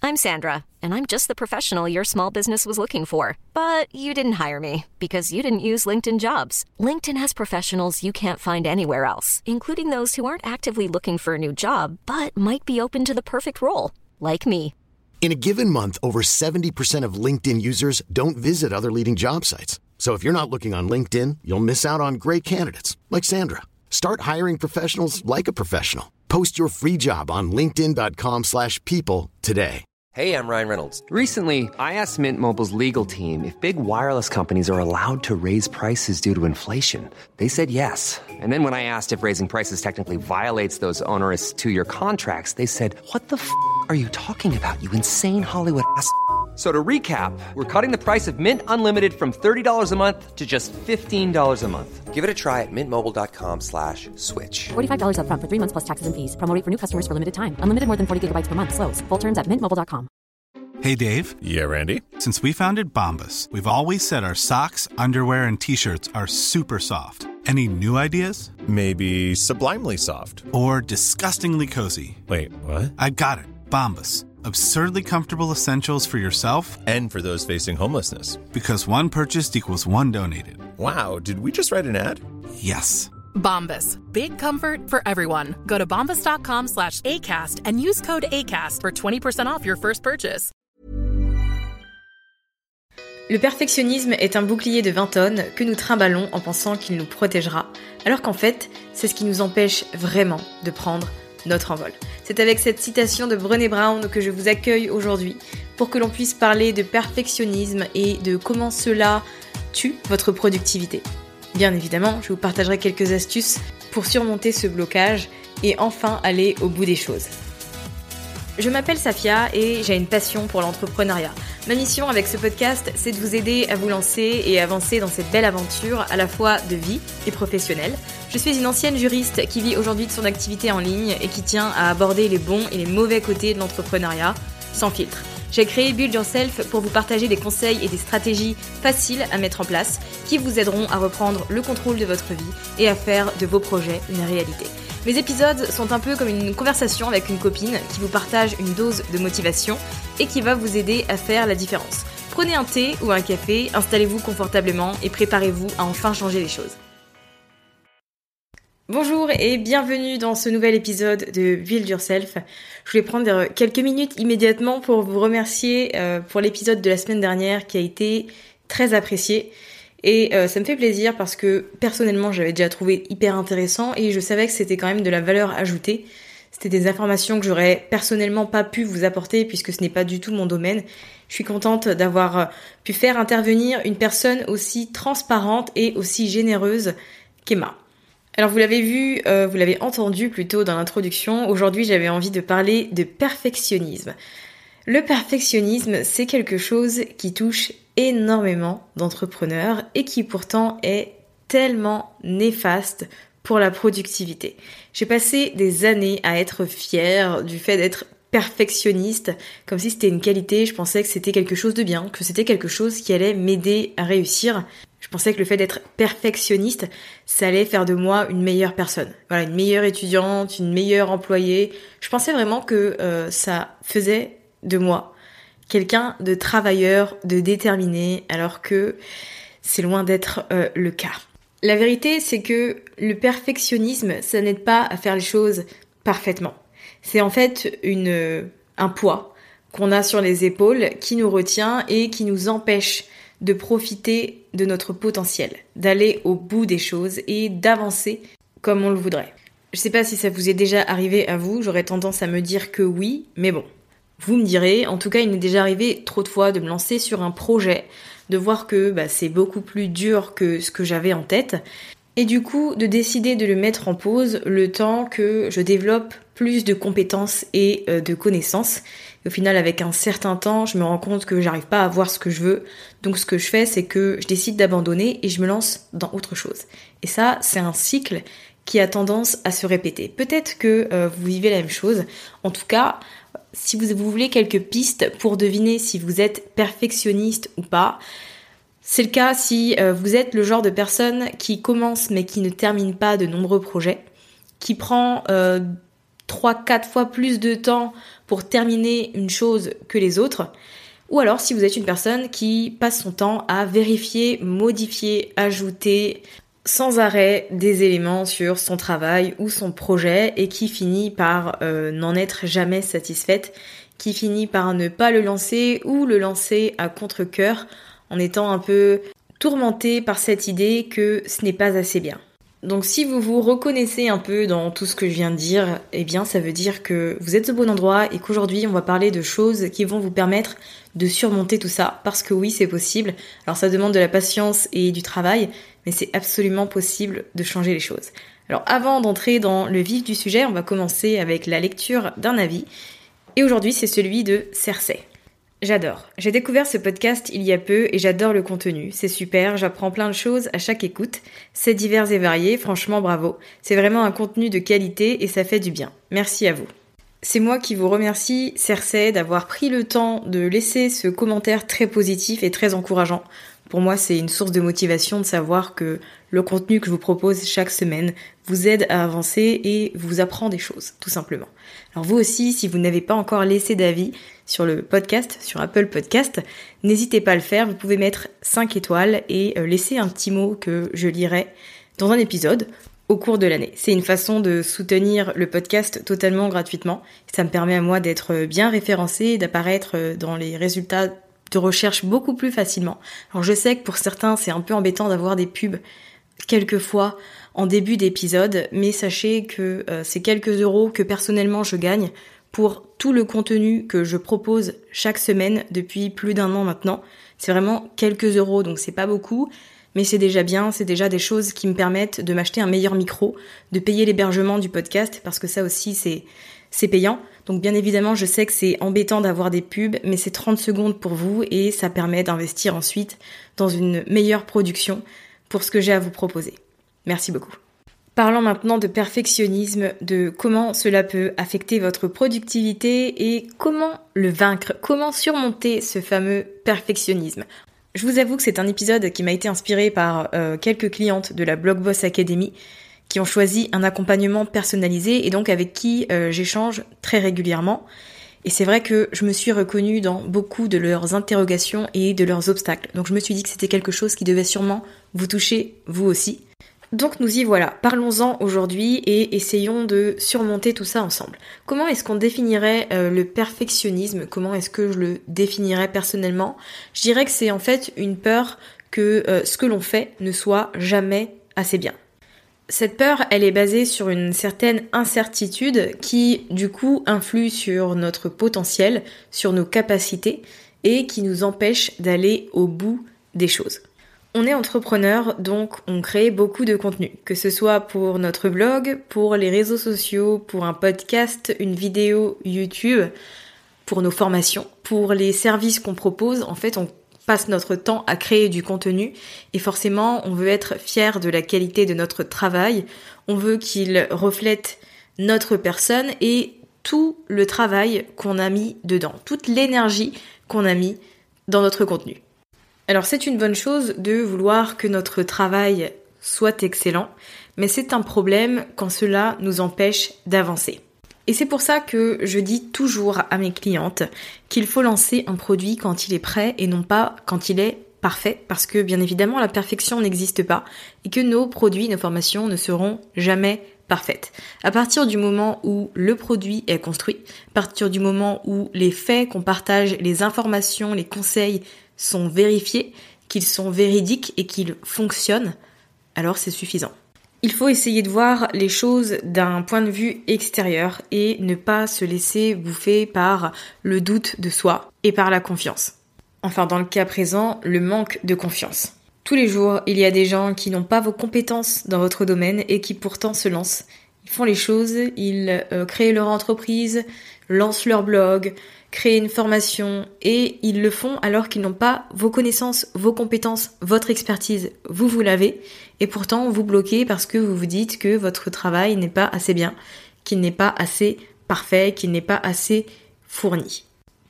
I'm Sandra, and I'm just the professional your small business was looking for. But you didn't hire me because you didn't use LinkedIn Jobs. LinkedIn has professionals you can't find anywhere else, including those who aren't actively looking for a new job, but might be open to the perfect role, like me. In a given month, over 70% of LinkedIn users don't visit other leading job sites. So if you're not looking on LinkedIn, you'll miss out on great candidates like Sandra. Start hiring professionals like a professional. Post your free job on linkedin.com/people today. Hey, I'm Ryan Reynolds. Recently, I asked Mint Mobile's legal team if big wireless companies are allowed to raise prices due to inflation. They said yes. And then when I asked if raising prices technically violates those onerous two-year contracts, they said, "What the f*** are you talking about, you insane Hollywood ass?" So to recap, we're cutting the price of Mint Unlimited from $30 a month to just $15 a month. Give it a try at mintmobile.com/switch. $45 up front for 3 months plus taxes and fees. Promo rate for new customers for limited time. Unlimited more than 40 gigabytes per month. Slows full terms at mintmobile.com. Hey, Dave. Yeah, Randy. Since we founded Bombas, we've always said our socks, underwear, and T-shirts are super soft. Any new ideas? Maybe sublimely soft. Or disgustingly cozy. Wait, what? I got it. Bombas. Absurdly comfortable essentials for yourself and for those facing homelessness. Because one purchased equals one donated. Wow, did we just write an ad? Yes. Bombas. Big comfort for everyone. Go to bombas.com/ACAST and use code ACAST for 20% off your first purchase. Le perfectionnisme est un bouclier de 20 tonnes que nous trimballons en pensant qu'il nous protégera, alors qu'en fait, c'est ce qui nous empêche vraiment de prendre notre envol. C'est avec cette citation de Brené Brown que je vous accueille aujourd'hui pour que l'on puisse parler de perfectionnisme et de comment cela tue votre productivité. Bien évidemment, je vous partagerai quelques astuces pour surmonter ce blocage et enfin aller au bout des choses. Je m'appelle Safia et j'ai une passion pour l'entrepreneuriat. Ma mission avec ce podcast, c'est de vous aider à vous lancer et avancer dans cette belle aventure à la fois de vie et professionnelle. Je suis une ancienne juriste qui vit aujourd'hui de son activité en ligne et qui tient à aborder les bons et les mauvais côtés de l'entrepreneuriat sans filtre. J'ai créé Build Yourself pour vous partager des conseils et des stratégies faciles à mettre en place qui vous aideront à reprendre le contrôle de votre vie et à faire de vos projets une réalité. Mes épisodes sont un peu comme une conversation avec une copine qui vous partage une dose de motivation et qui va vous aider à faire la différence. Prenez un thé ou un café, installez-vous confortablement et préparez-vous à enfin changer les choses. Bonjour et bienvenue dans ce nouvel épisode de Build Yourself. Je voulais prendre quelques minutes immédiatement pour vous remercier pour l'épisode de la semaine dernière qui a été très apprécié. Et ça me fait plaisir parce que personnellement j'avais déjà trouvé hyper intéressant et je savais que c'était quand même de la valeur ajoutée. C'était des informations que j'aurais personnellement pas pu vous apporter puisque ce n'est pas du tout mon domaine. Je suis contente d'avoir pu faire intervenir une personne aussi transparente et aussi généreuse qu'Emma. Alors vous l'avez vu, vous l'avez entendu plutôt dans l'introduction, aujourd'hui j'avais envie de parler de perfectionnisme. Le perfectionnisme, c'est quelque chose qui touche énormément d'entrepreneurs et qui pourtant est tellement néfaste pour la productivité. J'ai passé des années à être fière du fait d'être perfectionniste, comme si c'était une qualité, je pensais que c'était quelque chose de bien, que c'était quelque chose qui allait m'aider à réussir. Je pensais que le fait d'être perfectionniste, ça allait faire de moi une meilleure personne. Voilà, une meilleure étudiante, une meilleure employée. Je pensais vraiment que ça faisait de moi quelqu'un de travailleur, de déterminé, alors que c'est loin d'être le cas. La vérité, c'est que le perfectionnisme, ça n'aide pas à faire les choses parfaitement. C'est en fait un poids qu'on a sur les épaules qui nous retient et qui nous empêche de profiter de notre potentiel, d'aller au bout des choses et d'avancer comme on le voudrait. Je sais pas si ça vous est déjà arrivé à vous, j'aurais tendance à me dire que oui, mais bon. Vous me direz, en tout cas il m'est déjà arrivé trop de fois de me lancer sur un projet, de voir que c'est beaucoup plus dur que ce que j'avais en tête, et du coup de décider de le mettre en pause le temps que je développe plus de compétences et de connaissances. Et au final, avec un certain temps, je me rends compte que j'arrive pas à voir ce que je veux. Donc ce que je fais, c'est que je décide d'abandonner et je me lance dans autre chose. Et ça, c'est un cycle qui a tendance à se répéter. Peut-être que vous vivez la même chose. En tout cas, si vous voulez quelques pistes pour deviner si vous êtes perfectionniste ou pas, c'est le cas si vous êtes le genre de personne qui commence mais qui ne termine pas de nombreux projets, qui prend 3-4 fois plus de temps pour terminer une chose que les autres. Ou alors si vous êtes une personne qui passe son temps à vérifier, modifier, ajouter sans arrêt des éléments sur son travail ou son projet et qui finit par n'en être jamais satisfaite, qui finit par ne pas le lancer ou le lancer à contre-cœur en étant un peu tourmentée par cette idée que ce n'est pas assez bien. Donc si vous vous reconnaissez un peu dans tout ce que je viens de dire, eh bien ça veut dire que vous êtes au bon endroit et qu'aujourd'hui on va parler de choses qui vont vous permettre de surmonter tout ça, parce que oui c'est possible. Alors ça demande de la patience et du travail, mais c'est absolument possible de changer les choses. Alors avant d'entrer dans le vif du sujet, on va commencer avec la lecture d'un avis, et aujourd'hui c'est celui de Cersei. J'adore. J'ai découvert ce podcast il y a peu et j'adore le contenu. C'est super, j'apprends plein de choses à chaque écoute. C'est divers et varié, franchement bravo. C'est vraiment un contenu de qualité et ça fait du bien. Merci à vous. C'est moi qui vous remercie, Cersei, d'avoir pris le temps de laisser ce commentaire très positif et très encourageant. Pour moi, c'est une source de motivation de savoir que le contenu que je vous propose chaque semaine vous aide à avancer et vous apprend des choses, tout simplement. Alors vous aussi, si vous n'avez pas encore laissé d'avis sur le podcast, sur Apple Podcast, n'hésitez pas à le faire. Vous pouvez mettre 5 étoiles et laisser un petit mot que je lirai dans un épisode au cours de l'année. C'est une façon de soutenir le podcast totalement gratuitement. Ça me permet à moi d'être bien référencée et d'apparaître dans les résultats de recherche beaucoup plus facilement. Alors je sais que pour certains c'est un peu embêtant d'avoir des pubs quelquefois en début d'épisode, mais sachez que c'est quelques euros que personnellement je gagne pour tout le contenu que je propose chaque semaine depuis plus d'1 an maintenant. C'est vraiment quelques euros, donc c'est pas beaucoup, mais c'est déjà bien, c'est déjà des choses qui me permettent de m'acheter un meilleur micro, de payer l'hébergement du podcast, parce que ça aussi c'est payant. Donc bien évidemment, je sais que c'est embêtant d'avoir des pubs, mais c'est 30 secondes pour vous et ça permet d'investir ensuite dans une meilleure production pour ce que j'ai à vous proposer. Merci beaucoup. Parlons maintenant de perfectionnisme, de comment cela peut affecter votre productivité et comment le vaincre, comment surmonter ce fameux perfectionnisme. Je vous avoue que c'est un épisode qui m'a été inspiré par quelques clientes de la Blog Boss Academy qui ont choisi un accompagnement personnalisé et donc avec qui j'échange très régulièrement. Et c'est vrai que je me suis reconnue dans beaucoup de leurs interrogations et de leurs obstacles. Donc je me suis dit que c'était quelque chose qui devait sûrement vous toucher, vous aussi. Donc nous y voilà, parlons-en aujourd'hui et essayons de surmonter tout ça ensemble. Comment est-ce qu'on définirait le perfectionnisme ? Comment est-ce que je le définirais personnellement ? Je dirais que c'est en fait une peur que ce que l'on fait ne soit jamais assez bien. Cette peur, elle est basée sur une certaine incertitude qui, du coup, influe sur notre potentiel, sur nos capacités et qui nous empêche d'aller au bout des choses. On est entrepreneur, donc on crée beaucoup de contenu, que ce soit pour notre blog, pour les réseaux sociaux, pour un podcast, une vidéo YouTube, pour nos formations, pour les services qu'on propose. En fait, on passe notre temps à créer du contenu et forcément on veut être fier de la qualité de notre travail, on veut qu'il reflète notre personne et tout le travail qu'on a mis dedans, toute l'énergie qu'on a mis dans notre contenu. Alors c'est une bonne chose de vouloir que notre travail soit excellent, mais c'est un problème quand cela nous empêche d'avancer. Et c'est pour ça que je dis toujours à mes clientes qu'il faut lancer un produit quand il est prêt et non pas quand il est parfait, parce que bien évidemment la perfection n'existe pas et que nos produits, nos formations ne seront jamais parfaites. À partir du moment où le produit est construit, à partir du moment où les faits qu'on partage, les informations, les conseils sont vérifiés, qu'ils sont véridiques et qu'ils fonctionnent, alors c'est suffisant. Il faut essayer de voir les choses d'un point de vue extérieur et ne pas se laisser bouffer par le doute de soi et par la confiance. Enfin, dans le cas présent, le manque de confiance. Tous les jours, il y a des gens qui n'ont pas vos compétences dans votre domaine et qui pourtant se lancent. Ils font les choses, ils créent leur entreprise, lancent leur blog, créent une formation et ils le font alors qu'ils n'ont pas vos connaissances, vos compétences, votre expertise. Vous l'avez et pourtant vous bloquez parce que vous vous dites que votre travail n'est pas assez bien, qu'il n'est pas assez parfait, qu'il n'est pas assez fourni.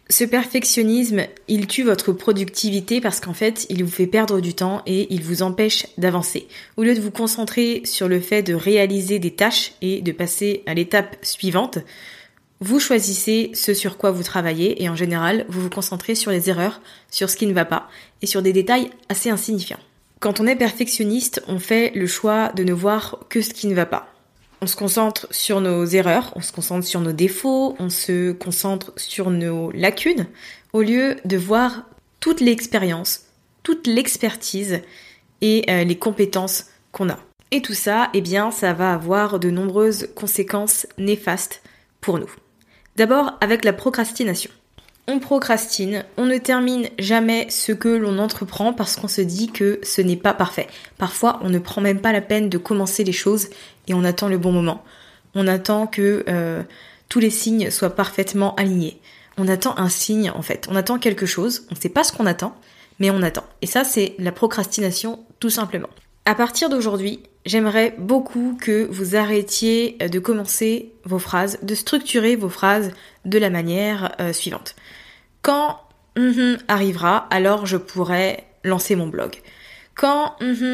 Ce perfectionnisme, il tue votre productivité parce qu'en fait, il vous fait perdre du temps et il vous empêche d'avancer. Au lieu de vous concentrer sur le fait de réaliser des tâches et de passer à l'étape suivante, vous choisissez ce sur quoi vous travaillez et en général, vous vous concentrez sur les erreurs, sur ce qui ne va pas et sur des détails assez insignifiants. Quand on est perfectionniste, on fait le choix de ne voir que ce qui ne va pas. On se concentre sur nos erreurs, on se concentre sur nos défauts, on se concentre sur nos lacunes, au lieu de voir toute l'expérience, toute l'expertise et les compétences qu'on a. Et tout ça, ça va avoir de nombreuses conséquences néfastes pour nous. D'abord, avec la procrastination. On procrastine, on ne termine jamais ce que l'on entreprend parce qu'on se dit que ce n'est pas parfait. Parfois, on ne prend même pas la peine de commencer les choses et on attend le bon moment. On attend que tous les signes soient parfaitement alignés. On attend un signe en fait, on attend quelque chose, on ne sait pas ce qu'on attend, mais on attend. Et ça, c'est la procrastination tout simplement. À partir d'aujourd'hui, j'aimerais beaucoup que vous arrêtiez de commencer vos phrases, de structurer vos phrases de la manière suivante. Quand arrivera, alors je pourrai lancer mon blog. Quand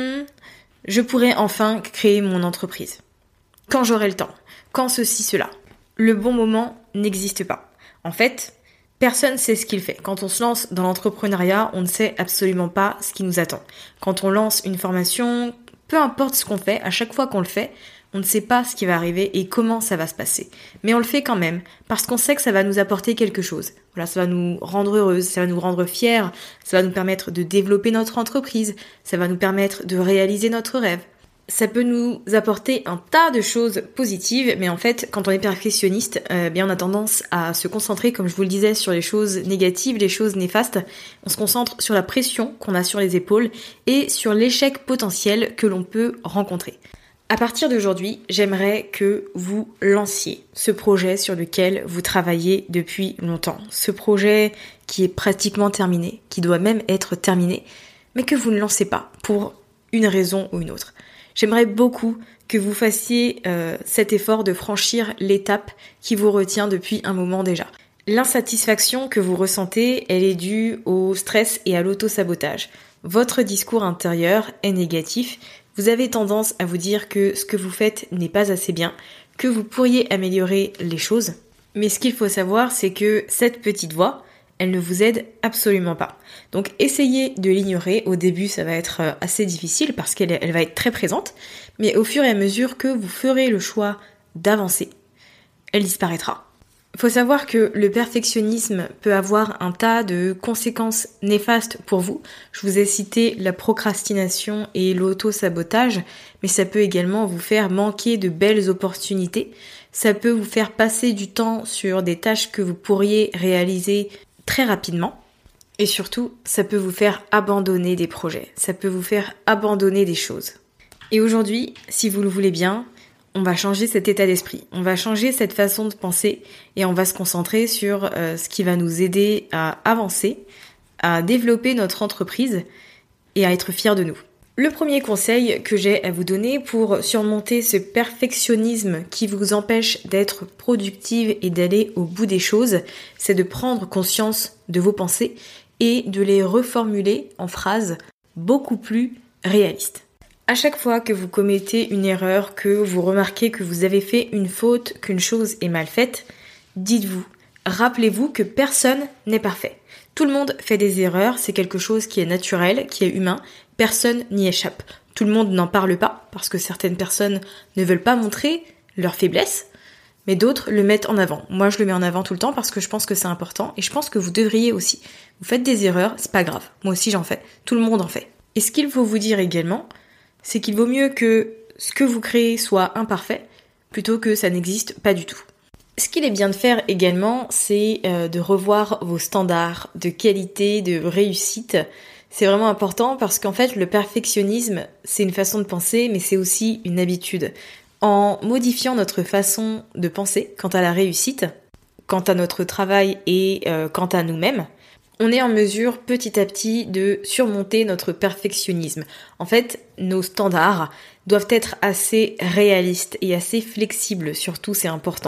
je pourrai enfin créer mon entreprise. Quand j'aurai le temps. Quand ceci, cela. Le bon moment n'existe pas. En fait, personne ne sait ce qu'il fait. Quand on se lance dans l'entrepreneuriat, on ne sait absolument pas ce qui nous attend. Quand on lance une formation, peu importe ce qu'on fait, à chaque fois qu'on le fait, on ne sait pas ce qui va arriver et comment ça va se passer. Mais on le fait quand même, parce qu'on sait que ça va nous apporter quelque chose. Voilà, ça va nous rendre heureuses, ça va nous rendre fiers, ça va nous permettre de développer notre entreprise, ça va nous permettre de réaliser notre rêve. Ça peut nous apporter un tas de choses positives, mais en fait, quand on est perfectionniste, on a tendance à se concentrer, comme je vous le disais, sur les choses négatives, les choses néfastes. On se concentre sur la pression qu'on a sur les épaules et sur l'échec potentiel que l'on peut rencontrer. À partir d'aujourd'hui, j'aimerais que vous lanciez ce projet sur lequel vous travaillez depuis longtemps. Ce projet qui est pratiquement terminé, qui doit même être terminé, mais que vous ne lancez pas pour une raison ou une autre. J'aimerais beaucoup que vous fassiez cet effort de franchir l'étape qui vous retient depuis un moment déjà. L'insatisfaction que vous ressentez, elle est due au stress et à l'auto-sabotage. Votre discours intérieur est négatif. Vous avez tendance à vous dire que ce que vous faites n'est pas assez bien, que vous pourriez améliorer les choses. Mais ce qu'il faut savoir, c'est que cette petite voix, elle ne vous aide absolument pas. Donc essayez de l'ignorer. Au début, ça va être assez difficile parce qu'elle va être très présente. Mais au fur et à mesure que vous ferez le choix d'avancer, elle disparaîtra. Il faut savoir que le perfectionnisme peut avoir un tas de conséquences néfastes pour vous. Je vous ai cité la procrastination et l'auto-sabotage, mais ça peut également vous faire manquer de belles opportunités. Ça peut vous faire passer du temps sur des tâches que vous pourriez réaliser très rapidement. Et surtout, ça peut vous faire abandonner des projets. Ça peut vous faire abandonner des choses. Et aujourd'hui, si vous le voulez bien, on va changer cet état d'esprit, on va changer cette façon de penser et on va se concentrer sur ce qui va nous aider à avancer, à développer notre entreprise et à être fiers de nous. Le premier conseil que j'ai à vous donner pour surmonter ce perfectionnisme qui vous empêche d'être productive et d'aller au bout des choses, c'est de prendre conscience de vos pensées et de les reformuler en phrases beaucoup plus réalistes. À chaque fois que vous commettez une erreur, que vous remarquez que vous avez fait une faute, qu'une chose est mal faite, dites-vous, rappelez-vous que personne n'est parfait. Tout le monde fait des erreurs, c'est quelque chose qui est naturel, qui est humain, personne n'y échappe. Tout le monde n'en parle pas, parce que certaines personnes ne veulent pas montrer leur faiblesse, mais d'autres le mettent en avant. Moi, je le mets en avant tout le temps parce que je pense que c'est important, et je pense que vous devriez aussi. Vous faites des erreurs, c'est pas grave. Moi aussi j'en fais. Tout le monde en fait. Et ce qu'il faut vous dire également, c'est qu'il vaut mieux que ce que vous créez soit imparfait plutôt que ça n'existe pas du tout. Ce qu'il est bien de faire également, c'est de revoir vos standards de qualité, de réussite. C'est vraiment important parce qu'en fait, le perfectionnisme, c'est une façon de penser, mais c'est aussi une habitude. En modifiant notre façon de penser quant à la réussite, quant à notre travail et quant à nous-mêmes, on est en mesure petit à petit de surmonter notre perfectionnisme. En fait, nos standards doivent être assez réalistes et assez flexibles, surtout c'est important.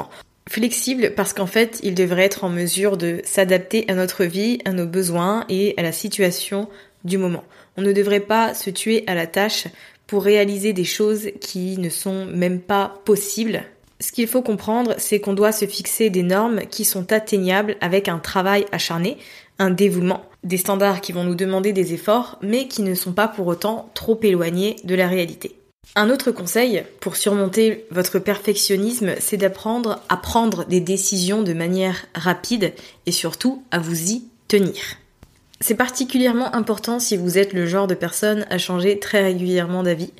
Flexible parce qu'en fait, il devrait être en mesure de s'adapter à notre vie, à nos besoins et à la situation du moment. On ne devrait pas se tuer à la tâche pour réaliser des choses qui ne sont même pas possibles. Ce qu'il faut comprendre, c'est qu'on doit se fixer des normes qui sont atteignables avec un travail acharné, un dévouement, des standards qui vont nous demander des efforts, mais qui ne sont pas pour autant trop éloignés de la réalité. Un autre conseil pour surmonter votre perfectionnisme, c'est d'apprendre à prendre des décisions de manière rapide et surtout à vous y tenir. C'est particulièrement important si vous êtes le genre de personne à changer très régulièrement d'avis.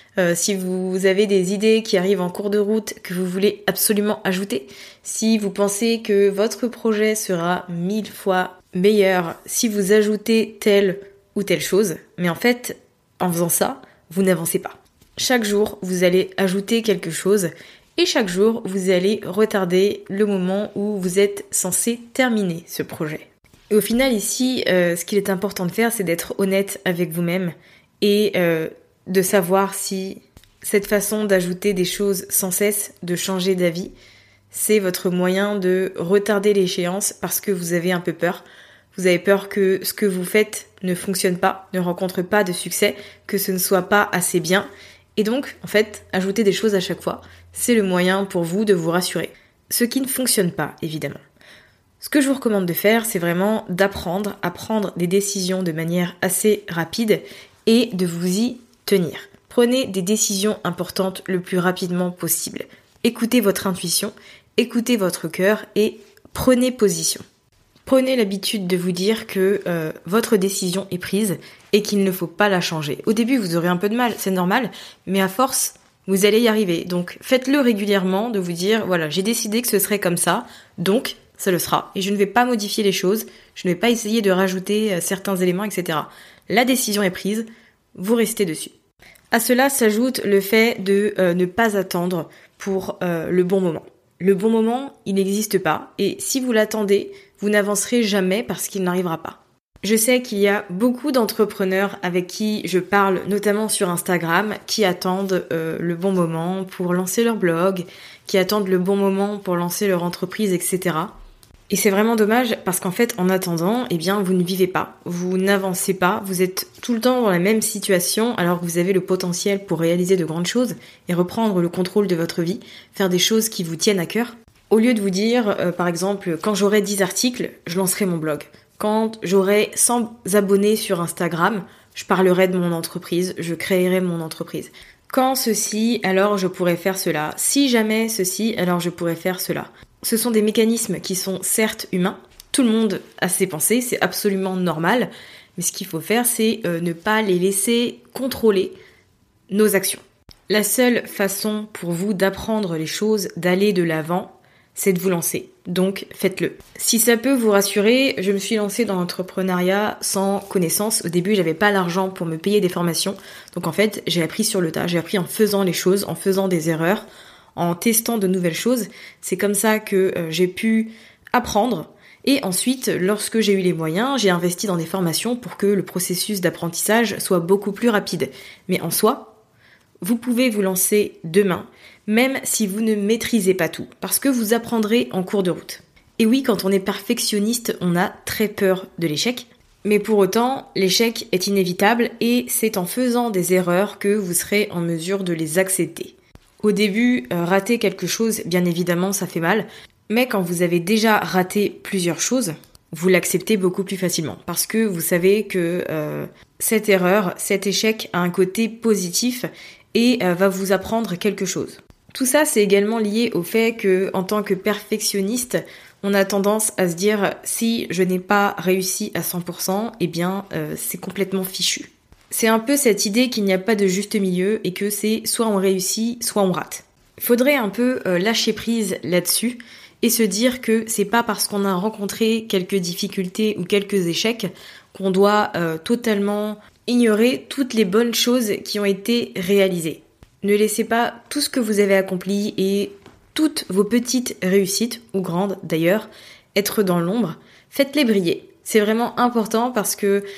Si vous avez des idées qui arrivent en cours de route que vous voulez absolument ajouter, si vous pensez que votre projet sera 1000 fois meilleur si vous ajoutez telle ou telle chose, mais en fait, en faisant ça, vous n'avancez pas. Chaque jour, vous allez ajouter quelque chose et chaque jour, vous allez retarder le moment où vous êtes censé terminer ce projet. Et au final, ici, ce qu'il est important de faire, c'est d'être honnête avec vous-même et de savoir si cette façon d'ajouter des choses sans cesse, de changer d'avis, c'est votre moyen de retarder l'échéance parce que vous avez un peu peur. Vous avez peur que ce que vous faites ne fonctionne pas, ne rencontre pas de succès, que ce ne soit pas assez bien. Et donc, en fait, ajouter des choses à chaque fois, c'est le moyen pour vous de vous rassurer. Ce qui ne fonctionne pas, évidemment. Ce que je vous recommande de faire, c'est vraiment d'apprendre à prendre des décisions de manière assez rapide et de vous y tenir. Prenez des décisions importantes le plus rapidement possible. Écoutez votre intuition, écoutez votre cœur et prenez position. Prenez l'habitude de vous dire que votre décision est prise et qu'il ne faut pas la changer. Au début, vous aurez un peu de mal, c'est normal, mais à force, vous allez y arriver. Donc faites-le régulièrement de vous dire, voilà, j'ai décidé que ce serait comme ça, donc ça le sera. Et je ne vais pas modifier les choses, je ne vais pas essayer de rajouter certains éléments, etc. La décision est prise, vous restez dessus. À cela s'ajoute le fait de ne pas attendre pour le bon moment. Le bon moment, il n'existe pas, et si vous l'attendez, vous n'avancerez jamais parce qu'il n'arrivera pas. Je sais qu'il y a beaucoup d'entrepreneurs avec qui je parle, notamment sur Instagram, qui attendent le bon moment pour lancer leur blog, qui attendent le bon moment pour lancer leur entreprise, etc. Et c'est vraiment dommage parce qu'en fait, en attendant, eh bien, vous ne vivez pas, vous n'avancez pas, vous êtes tout le temps dans la même situation alors que vous avez le potentiel pour réaliser de grandes choses et reprendre le contrôle de votre vie, faire des choses qui vous tiennent à cœur. Au lieu de vous dire, par exemple, quand j'aurai 10 articles, je lancerai mon blog. Quand j'aurai 100 abonnés sur Instagram, je parlerai de mon entreprise, je créerai mon entreprise. Quand ceci, alors je pourrais faire cela. Si jamais ceci, alors je pourrais faire cela. Ce sont des mécanismes qui sont certes humains. Tout le monde a ses pensées, c'est absolument normal. Mais ce qu'il faut faire, c'est ne pas les laisser contrôler nos actions. La seule façon pour vous d'apprendre les choses, d'aller de l'avant, c'est de vous lancer. Donc, faites-le. Si ça peut vous rassurer, je me suis lancée dans l'entrepreneuriat sans connaissance. Au début, j'avais pas l'argent pour me payer des formations. Donc en fait, j'ai appris sur le tas. J'ai appris en faisant les choses, en faisant des erreurs, en testant de nouvelles choses. C'est comme ça que j'ai pu apprendre. Et ensuite, lorsque j'ai eu les moyens, j'ai investi dans des formations pour que le processus d'apprentissage soit beaucoup plus rapide. Mais en soi, vous pouvez vous lancer demain, même si vous ne maîtrisez pas tout, parce que vous apprendrez en cours de route. Et oui, quand on est perfectionniste, on a très peur de l'échec, mais pour autant, l'échec est inévitable et c'est en faisant des erreurs que vous serez en mesure de les accepter. Au début, rater quelque chose, bien évidemment, ça fait mal, mais quand vous avez déjà raté plusieurs choses, vous l'acceptez beaucoup plus facilement, parce que vous savez que cette erreur, cet échec a un côté positif et va vous apprendre quelque chose. Tout ça, c'est également lié au fait que, en tant que perfectionniste, on a tendance à se dire si je n'ai pas réussi à 100%, eh bien, c'est complètement fichu. C'est un peu cette idée qu'il n'y a pas de juste milieu et que c'est soit on réussit, soit on rate. Il faudrait un peu lâcher prise là-dessus et se dire que c'est pas parce qu'on a rencontré quelques difficultés ou quelques échecs qu'on doit totalement ignorer toutes les bonnes choses qui ont été réalisées. Ne laissez pas tout ce que vous avez accompli et toutes vos petites réussites, ou grandes d'ailleurs, être dans l'ombre. Faites-les briller. C'est vraiment important parce que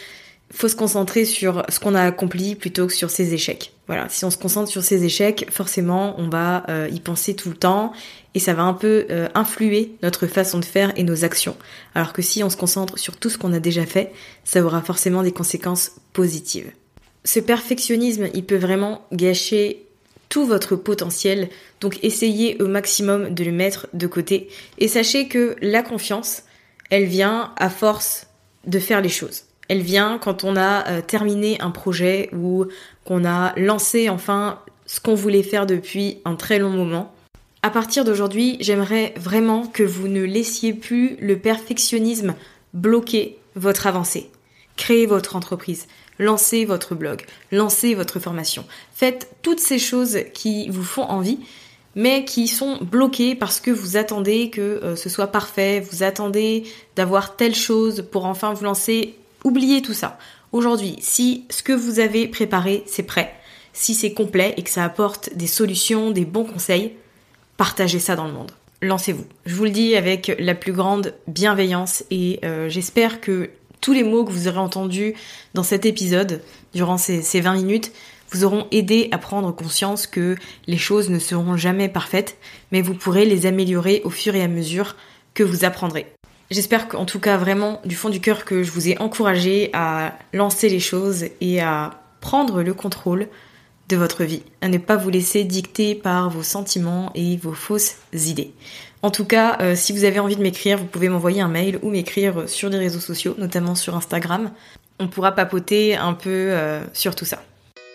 faut se concentrer sur ce qu'on a accompli plutôt que sur ses échecs. Voilà, si on se concentre sur ses échecs, forcément, on va y penser tout le temps et ça va un peu influer notre façon de faire et nos actions. Alors que si on se concentre sur tout ce qu'on a déjà fait, ça aura forcément des conséquences positives. Ce perfectionnisme, il peut vraiment gâcher tout votre potentiel, donc essayez au maximum de le mettre de côté. Et sachez que la confiance, elle vient à force de faire les choses. Elle vient quand on a terminé un projet ou qu'on a lancé enfin ce qu'on voulait faire depuis un très long moment. À partir d'aujourd'hui, j'aimerais vraiment que vous ne laissiez plus le perfectionnisme bloquer votre avancée. Créez votre entreprise, lancez votre blog, lancez votre formation. Faites toutes ces choses qui vous font envie, mais qui sont bloquées parce que vous attendez que ce soit parfait, vous attendez d'avoir telle chose pour enfin vous lancer. Oubliez tout ça. Aujourd'hui, si ce que vous avez préparé, c'est prêt, si c'est complet et que ça apporte des solutions, des bons conseils, partagez ça dans le monde. Lancez-vous. Je vous le dis avec la plus grande bienveillance et j'espère que tous les mots que vous aurez entendus dans cet épisode, durant ces 20 minutes, vous auront aidé à prendre conscience que les choses ne seront jamais parfaites, mais vous pourrez les améliorer au fur et à mesure que vous apprendrez. J'espère qu'en tout cas vraiment du fond du cœur que je vous ai encouragé à lancer les choses et à prendre le contrôle de votre vie, à ne pas vous laisser dicter par vos sentiments et vos fausses idées. En tout cas, si vous avez envie de m'écrire, vous pouvez m'envoyer un mail ou m'écrire sur les réseaux sociaux, notamment sur Instagram. On pourra papoter un peu sur tout ça.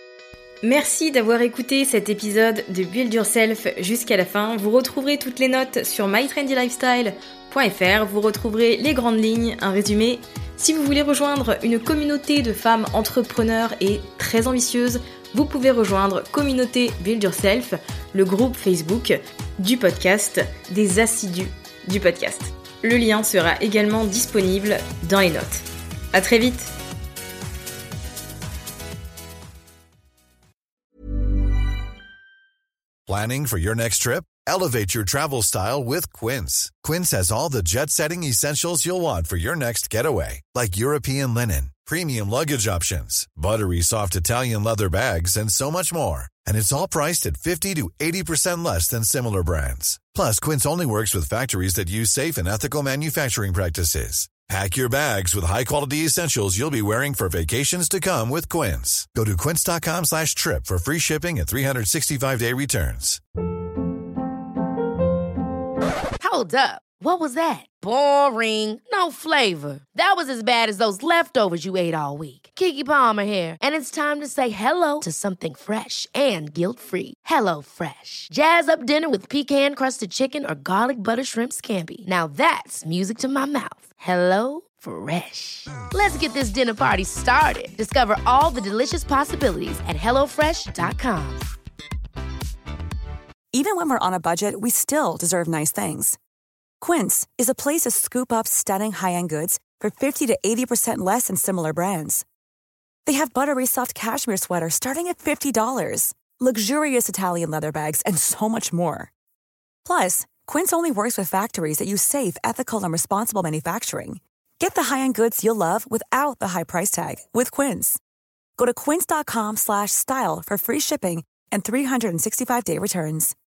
Merci d'avoir écouté cet épisode de Build Yourself jusqu'à la fin. Vous retrouverez toutes les notes sur mytrendylifestyle.fr. Vous retrouverez les grandes lignes, un résumé. Si vous voulez rejoindre une communauté de femmes entrepreneurs et très ambitieuses, vous pouvez rejoindre Communauté Build Yourself, le groupe Facebook du podcast, des assidus du podcast. Le lien sera également disponible dans les notes. À très vite! Planning for your next trip? Elevate your travel style with Quince. Quince has all the jet-setting essentials you'll want for your next getaway, like European linen, premium luggage options, buttery soft Italian leather bags, and so much more. And it's all priced at 50 to 80% less than similar brands. Plus, Quince only works with factories that use safe and ethical manufacturing practices. Pack your bags with high-quality essentials you'll be wearing for vacations to come with Quince. Go to quince.com/trip for free shipping and 365-day returns. Hold up. What was that? Boring. No flavor. That was as bad as those leftovers you ate all week. Keke Palmer here, and it's time to say hello to something fresh and guilt-free. HelloFresh. Jazz up dinner with pecan-crusted chicken or garlic butter shrimp scampi. Now that's music to my mouth. HelloFresh. Let's get this dinner party started. Discover all the delicious possibilities at HelloFresh.com. Even when we're on a budget, we still deserve nice things. Quince is a place to scoop up stunning high-end goods for 50 to 80% less than similar brands. They have buttery soft cashmere sweaters starting at $50, luxurious Italian leather bags, and so much more. Plus, Quince only works with factories that use safe, ethical, and responsible manufacturing. Get the high-end goods you'll love without the high price tag with Quince. Go to quince.com/style for free shipping and 365-day returns.